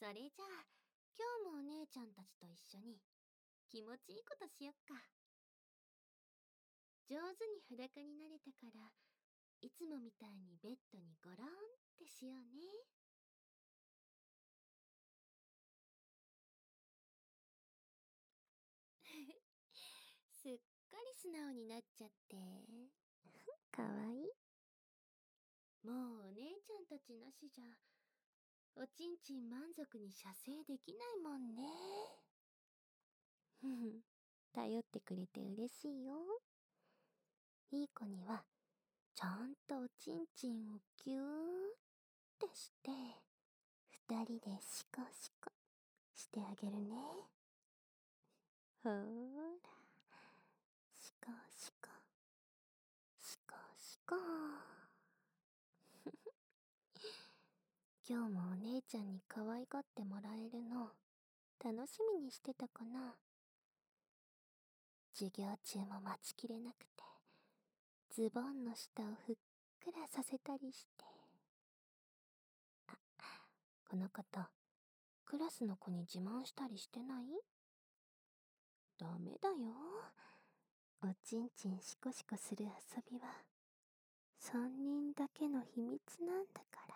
それじゃあ、今日もお姉ちゃんたちと一緒に気持ちいいことしよっか。上手に裸になれたから、いつもみたいにベッドにゴロンってしようね。すっかり素直になっちゃって。かわいい。もうお姉ちゃんたちなしじゃ、おちんちん満足に射精できないもんね。ふふ、頼ってくれて嬉しいよ。いい子には、ちゃんとおちんちんをぎゅーってして、二人でシコシコしてあげるね。ほーら、シコシコ、シコシコ。今日もお姉ちゃんに可愛がってもらえるの楽しみにしてたかな。授業中も待ちきれなくて、ズボンの下をふっくらさせたりして。あ、このこと、クラスの子に自慢したりしてない？ダメだよ。おちんちんシコシコする遊びは、3人だけの秘密なんだから。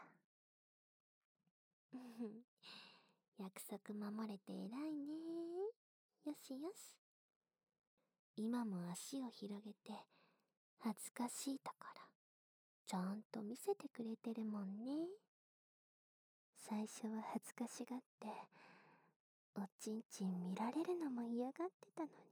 約束守れて偉いね。よしよし。今も足を広げて、恥ずかしいところ、ちゃんと見せてくれてるもんね。最初は恥ずかしがって、おちんちん見られるのも嫌がってたのに。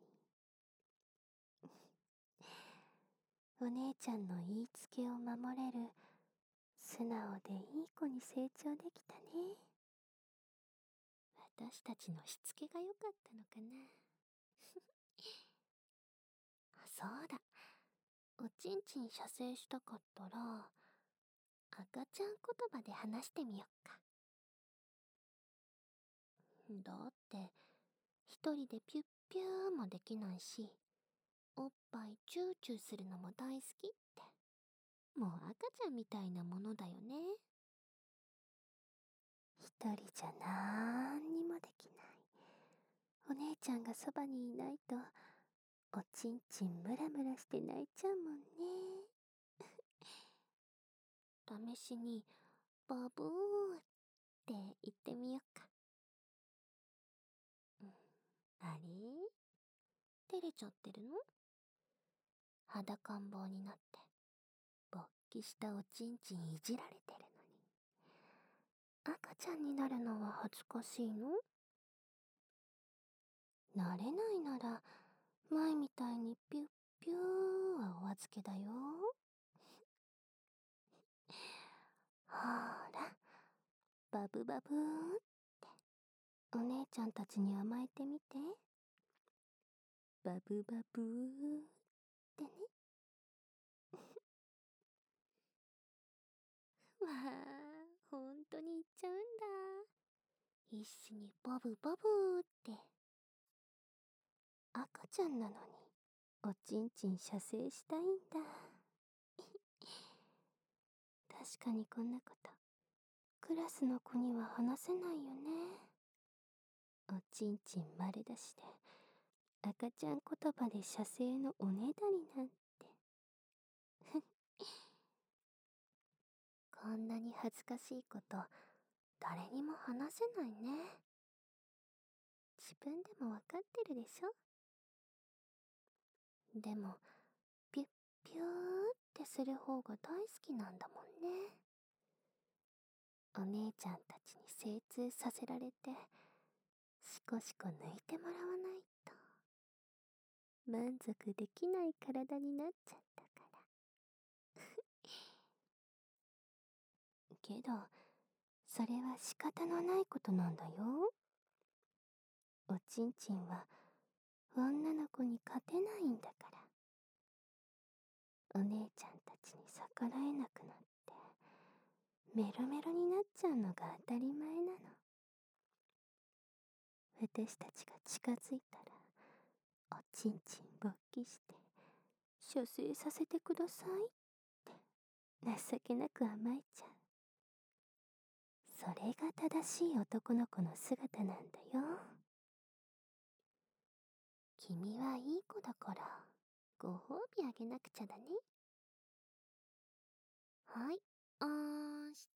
お姉ちゃんの言いつけを守れる、素直でいい子に成長できたね。私たちのしつけが良かったのかな。あ、そうだ。おちんちん射精したかったら、赤ちゃん言葉で話してみよっか。だって、一人でピュッピューもできないし、おっぱいチューチューするのも大好きって。もう赤ちゃんみたいなものだよね。一人じゃなんにもできない。お姉ちゃんがそばにいないと、おちんちんムラムラして泣いちゃうもんね。試しに、バブーって言ってみよっか。あれ？照れちゃってるの？裸ん坊になって、勃起したおちんちんいじられてるのに。赤ちゃんになるのは恥ずかしいの？なれないなら、前みたいにピュッピューはお預けだよ。ほーら、バブバブーって、お姉ちゃんたちに甘えてみて。バブバブーってね。わあ、ほんとに言っちゃうんだ。必死にバブバブーって。赤ちゃんなのに、おちんちん射精したいんだ。確かにこんなこと、クラスの子には話せないよね。おちんちん丸出しで、赤ちゃん言葉で射精のおねだりなんて。こんなに恥ずかしいこと、誰にも話せないね。自分でもわかってるでしょ？でも、ピュッピューってする方が大好きなんだもんね。お姉ちゃんたちに精通させられて、シコシコ抜いてもらわないと、満足できない体になっちゃったから。けど、それは仕方のないことなんだよ。おちんちんは女の子に勝てないんだから。お姉ちゃんたちに逆らえなくなって、メロメロになっちゃうのが当たり前なの。私たちが近づいたら、おちんちん勃起して、射精させてくださいって情けなく甘えちゃう。 それが正しい男の子の姿なんだよ。君はいい子だから、ご褒美あげなくちゃだね。はい、して。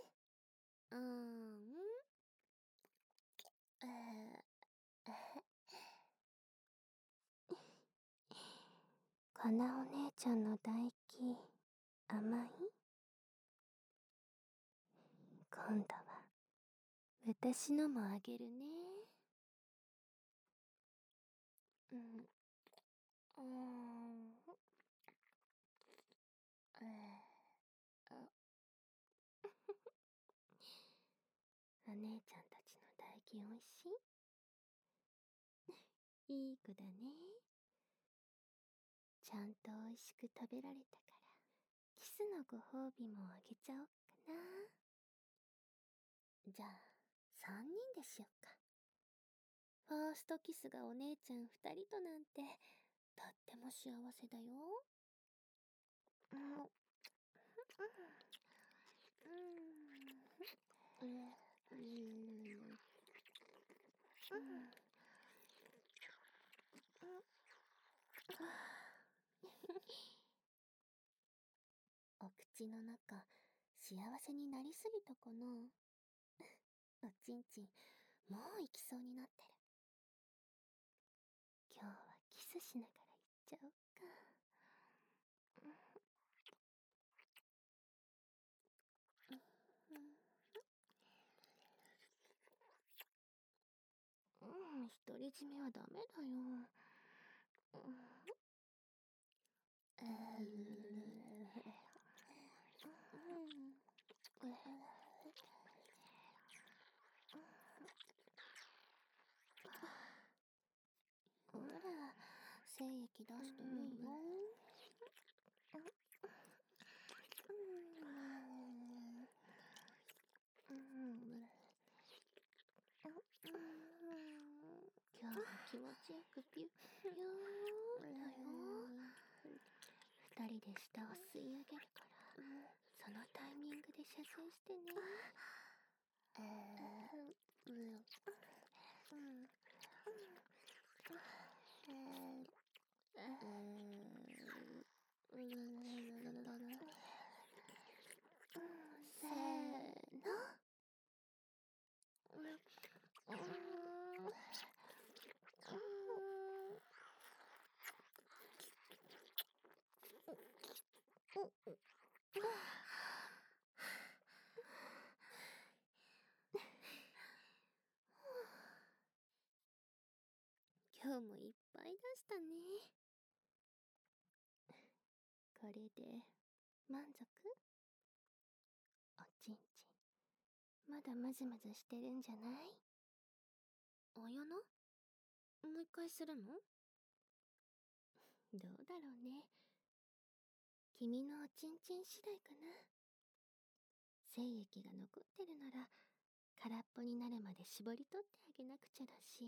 かなお姉ちゃんの唾液、甘い？今度は、私のもあげるね。お姉ちゃんたちの唾液おいしい？いい子だね。ちゃんとおいしく食べられたから、キスのご褒美もあげちゃおっかな。じゃあ、3人でしよっか。ファーストキスがお姉ちゃん2人となんて、とっても幸せだよ。お口の中、幸せになりすぎたかな。おちんちん、もう行きそうになってる。今日はキスしながら行っちゃおっか。独り占めはダメだよ。ほら、精液出していいよ。今日も気持ちよくピュッピューだよ。2人で舌を吸い上げるから、そのタイミングで射精してね。せーの。今日もいっぱい出したね。これで満足？おちんちん、まだムズムズしてるんじゃない？あやな？もう一回するの？どうだろうね。君のおちんちん次第かな。精液が残ってるなら、空っぽになるまで絞り取ってあげなくちゃだし。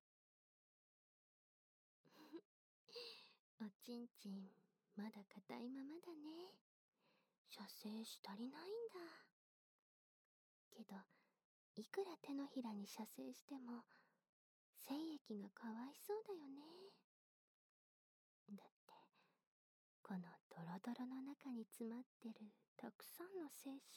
おちんちん、まだ硬いままだね。射精し足りないんだ。けど、いくら手のひらに射精しても、精液がかわいそうだよね。だって、このドロドロの中に詰まってるたくさんの精子って、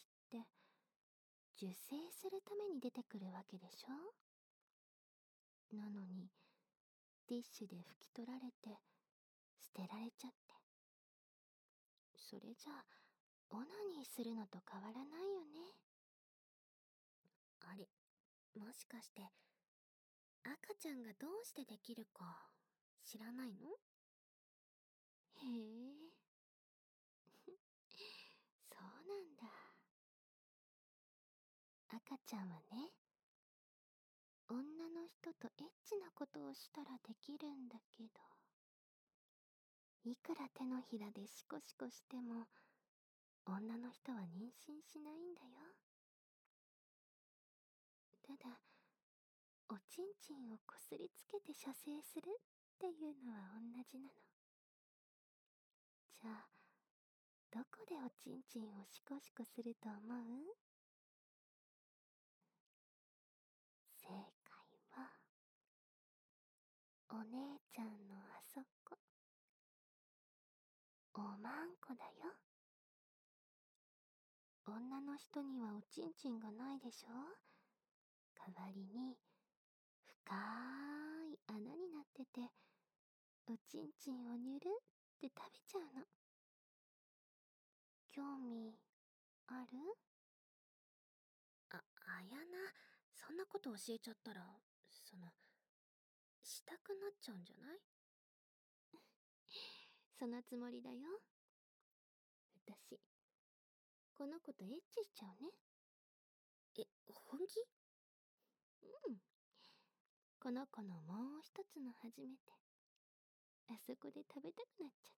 受精するために出てくるわけでしょ？なのに、ティッシュで拭き取られて、捨てられちゃって。それじゃあ、オナニーするのと変わらないよね。あれ、もしかして、赤ちゃんがどうしてできるか、知らないの？へえ。そうなんだ。赤ちゃんはね、女の人とエッチなことをしたらできるんだけど、いくら手のひらでシコシコしても、女の人は妊娠しないんだよ。ただ、おちんちんをこすりつけて射精するっていうのは同じなの。じゃあ、どこでおちんちんをシコシコすると思う？ おまんこだよ。女の人にはおちんちんがないでしょ。代わりに深い穴になってて、おちんちんをニュルって食べちゃうの。興味ある？あやな、そんなこと教えちゃったら、したくなっちゃうんじゃない？そのつもりだよ。私、この子とエッチしちゃうね。本気？うん。この子のもう一つの初めて。あそこで食べたくなっちゃった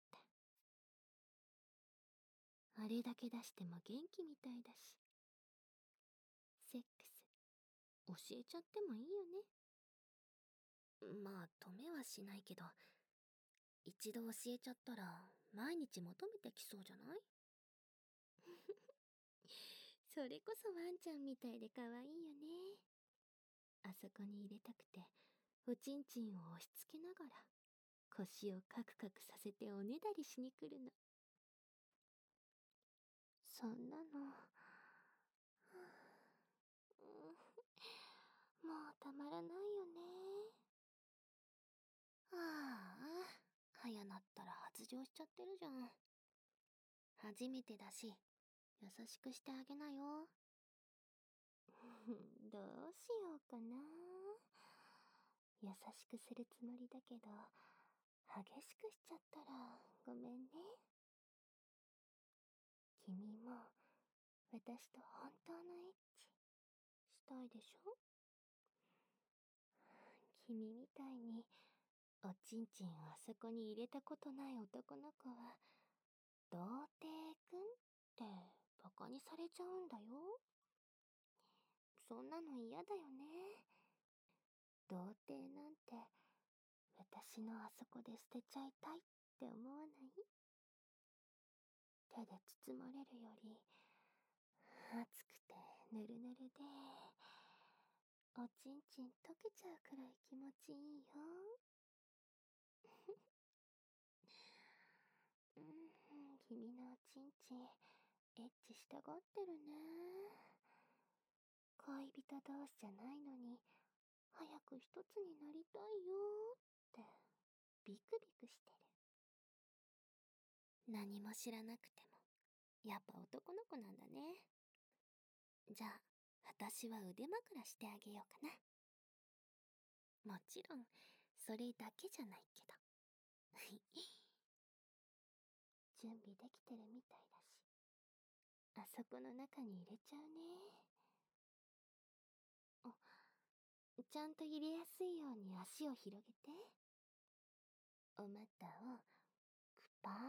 。あれだけ出しても元気みたいだし。セックス、教えちゃってもいいよね。まあ、止めはしないけど、一度教えちゃったら、毎日求めてきそうじゃない？それこそワンちゃんみたいで可愛いよね。あそこに入れたくて、おちんちんを押し付けながら、腰をカクカクさせておねだりしに来るの。そんなの、もうたまらないよね。ああ、早なったら発情しちゃってるじゃん。初めてだし、優しくしてあげなよ。どうしようかな。優しくするつもりだけど、激しくしちゃったらごめんね。君も私と本当のエッチしたいでしょ？君みたいにおちんちんをあそこに入れたことない男の子は、童貞くんってバカにされちゃうんだよ。そんなの嫌だよね。童貞なんて私のあそこで捨てちゃいたいって思わない？手で包まれるより熱くてぬるぬるで、おちんちん溶けちゃうくらい気持ちいいよ。君のおちんちんエッチしたがってるね。恋人同士じゃないのに早く一つになりたいよってビクビクしてる。何も知らなくてもやっぱ男の子なんだね。じゃあ私は腕枕してあげようかな。もちろんそれだけじゃないけど。準備できてるみたいだし、あそこの中に入れちゃうね。ちゃんと入れやすいように足を広げて、お股をくぱーって。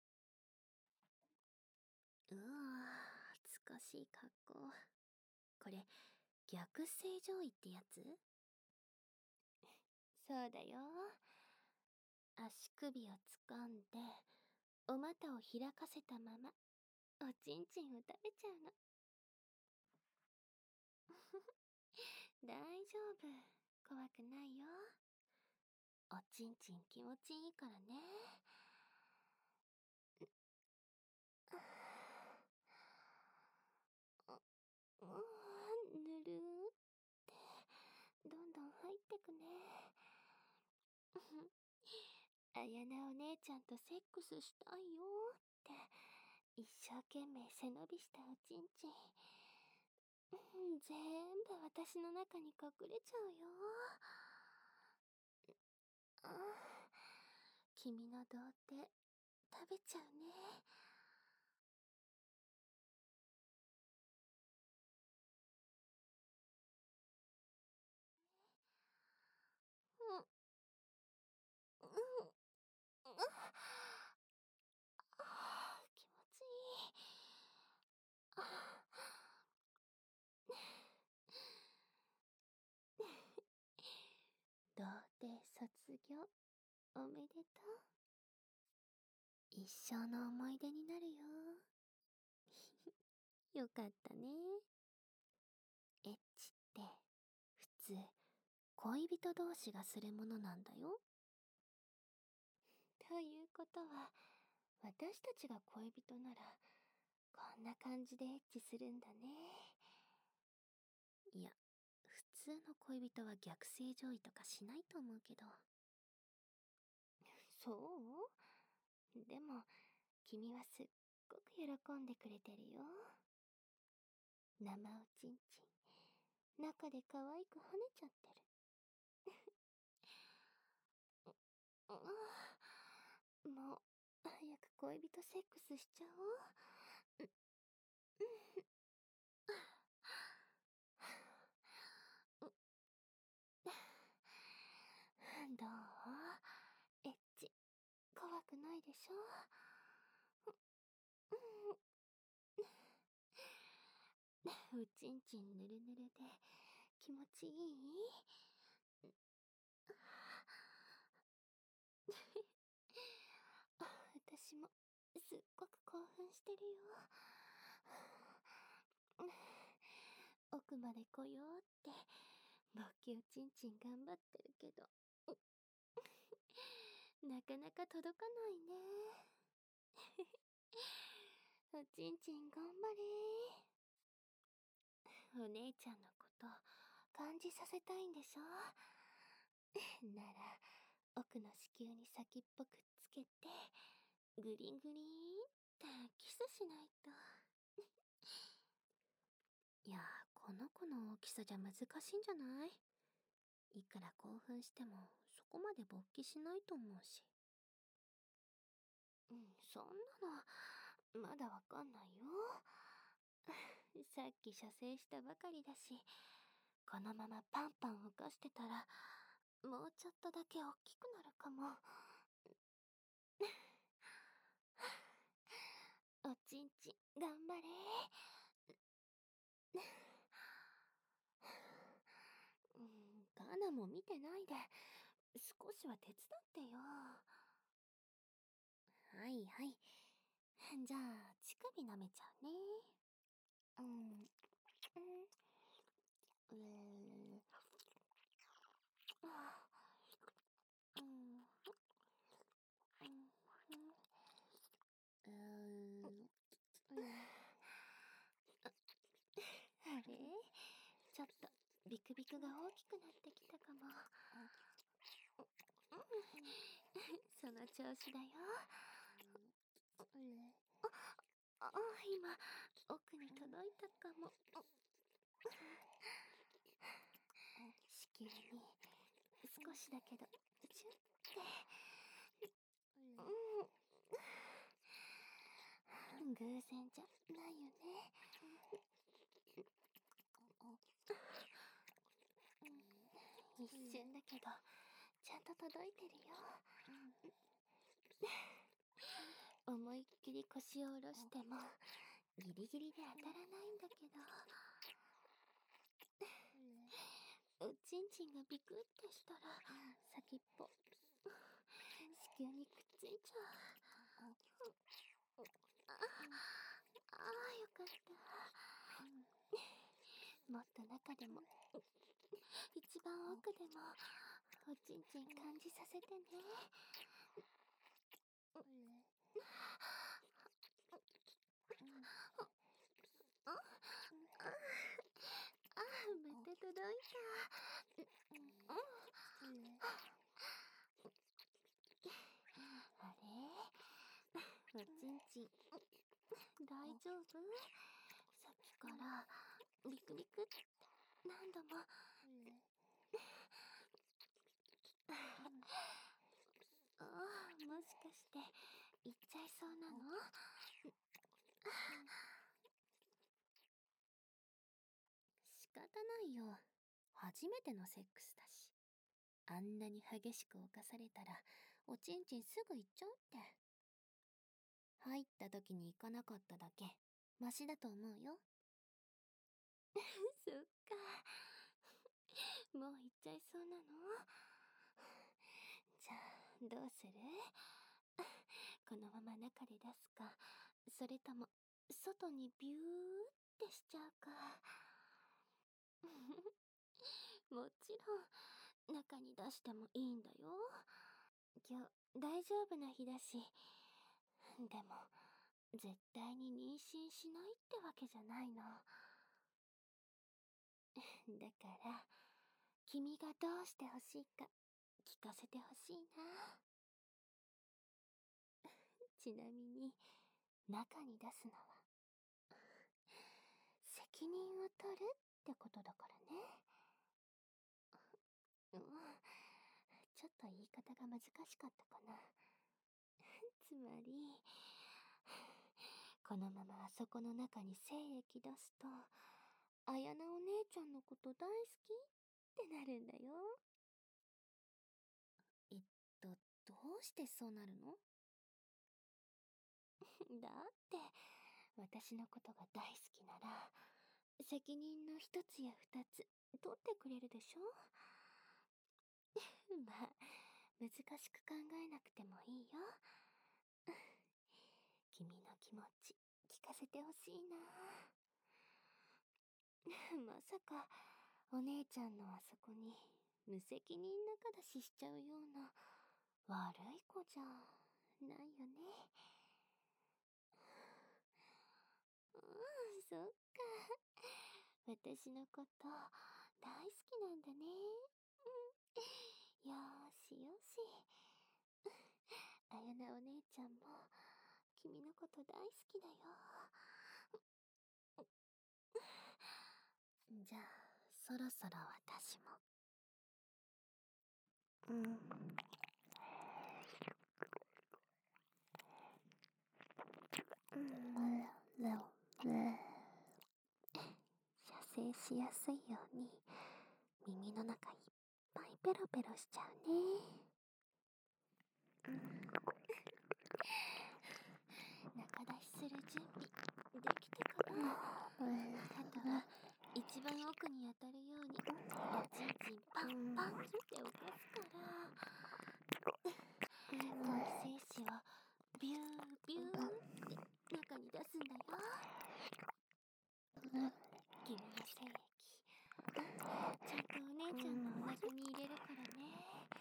うわー、恥ずかしい格好。これ逆正常位ってやつ？そうだよ。足首を掴んでお股を開かせたままおちんちんを食べちゃうの。大丈夫、怖くないよ。おちんちん気持ちいいからね。ぬるーってどんどん入ってくね。あやなお姉ちゃんとセックスしたいよって一生懸命背伸びしたおちんちん、全部私の中に隠れちゃうよ。君の童貞食べちゃうね。うん、うん、気持ちいい。童貞卒業おめでとう。一生の思い出になるよ。よかったね。エッチって普通恋人同士がするものなんだよ。ということは私たちが恋人なら、こんな感じでエッチするんだね。いや、普通の恋人は逆性上位とかしないと思うけど。そうでも、君はすっごく喜んでくれてるよ。生おちんちん、中で可愛く跳ねちゃってる。もう、早く恋人セックスしちゃおう。どう？エッチ、怖くないでしょ？おちんちんぬるぬるで気持ちいい？私もすっごく興奮してるよ。奥まで来ようって勃起おちんちん頑張ってるけど、なかなか届かないね。おちんちん頑張れ。お姉ちゃんのこと感じさせたいんでしょ？なら奥の子宮に先っぽくっつけてグリングリーンってキスしないと。いや、この子の大きさじゃ難しいんじゃない？いくら興奮してもそこまで勃起しないと思うし。そんなのまだわかんないよ。さっき射精したばかりだし、このままパンパン浮かしてたらもうちょっとだけ大きくなるかも。おちんちん頑張れ。ガナも見てないで少しは手伝ってよ。はいはい。じゃあ乳首舐めちゃうね。あれ、ちょっとビクビクが大きくなってきたかも。その調子だよ。今奥に届いたかも。子宮に少しだけどチュッて。偶然じゃないよね。一瞬だけどちゃんと届いてるよ。思いっきり腰を下ろしてもギリギリで当たらないんだけど、おちんちんがビクってしたら先っぽ子宮にくっついちゃう。よかった。もっと中でも一番奥でもおちんちん感じさせてね。また届いた。あれ、おちんちん大丈夫？さっきからビクビクって何度も。もしかして行っちゃいそうなの？仕方ないよ。初めてのセックスだし。あんなに激しく犯されたらおちんちんすぐ行っちゃうって。入った時に行かなかっただけマシだと思うよ。そっか。もう行っちゃいそうなの？じゃあどうする？このまま中で出すか、それとも外にビューってしちゃうか。もちろん中に出してもいいんだよ。今日大丈夫な日だし、 でも、絶対に妊娠しないってわけじゃないの。だから、君がどうしてほしいか聞かせてほしいな。ちなみに、中に出すのは、責任を取るってことだからね。うん、ちょっと言い方が難しかったかな。つまり、このままあそこの中に精液出すと、綾菜お姉ちゃんのこと大好きってなるんだよ。えっと、どうしてそうなるの？だって、私のことが大好きなら、責任の一つや二つ取ってくれるでしょ？まあ、難しく考えなくてもいいよ。君の気持ち、聞かせてほしいな。まさか、お姉ちゃんのあそこに、無責任仲出ししちゃうような、悪い子じゃ、ないよね。そっか。私のこと、大好きなんだね。よーしよし。あやなお姉ちゃんも、君のこと大好きだよ。じゃあ、そろそろ私も。射精しやすいように、耳の中いっぱいペロペロしちゃうね。中出しする準備、できたかな？あとは、一番奥に当たるように、おちんちんパンパンって起こすから、精子をビュービューって中に出すんだよ。君の精液、ちゃんとお姉ちゃんのお腹に入れるからね。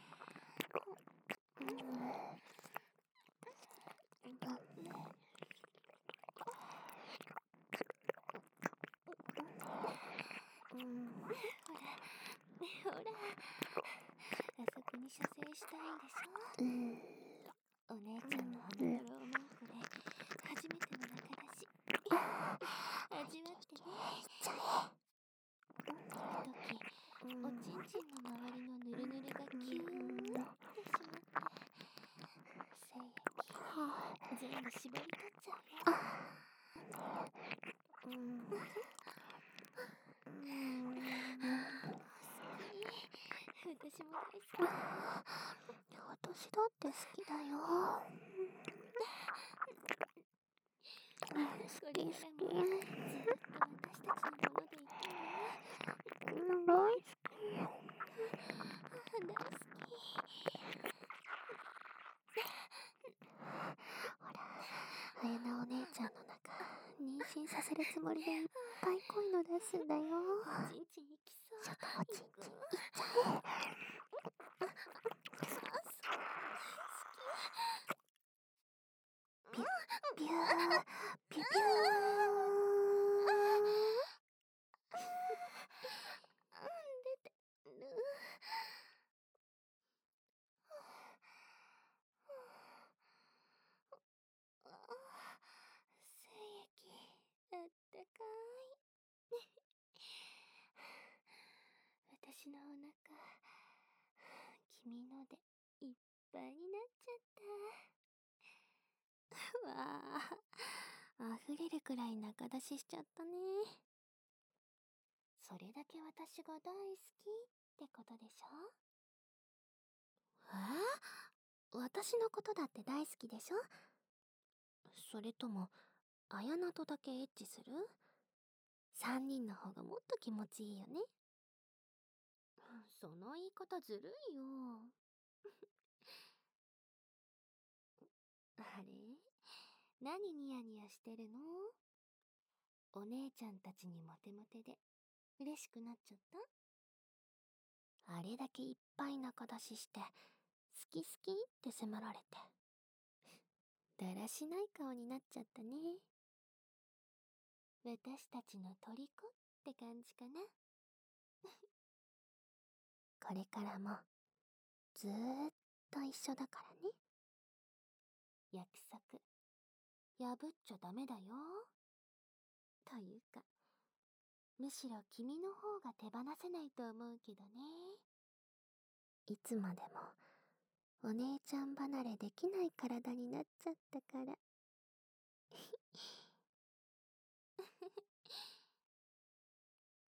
ほら、あそこに射精したいんでしょ？お姉ちゃんの鼻からおまんこで、初めての中だし、味わってね。時々、おちんちんの周りのヌルヌルがキューってしまって、精液、全部絞り取っちゃうよ。私も大好きだよ。私だって好きだよ。これからもずっと私たちのものでいてね。大好き。ほら、あやなお姉ちゃんの中、妊娠させるつもりでいっぱい恋の出すんだよ。おちんちんいきそう。ちょっとおちんちんいっちゃえ。ピュー、ピュー、ピュピュ出てる。精液、あったかい。私のお腹、君のでいっぱいになっちゃった。わあ、溢れるくらい中出ししちゃったね。それだけ私が大好きってことでしょ？私のことだって大好きでしょ？それとも、あやなとだけエッチする？3人の方がもっと気持ちいいよね。その言い方ずるいよ。あれ？何ニヤニヤしてるの？お姉ちゃんたちにモテモテで嬉しくなっちゃった？あれだけいっぱい中出しして好き好きって迫られてだらしない顔になっちゃったね。私たちの虜って感じかな。これからもずーっと一緒だからね。約束破っちゃダメだよ。というか、むしろ君の方が手放せないと思うけどね。いつまでもお姉ちゃん離れできない体になっちゃったから。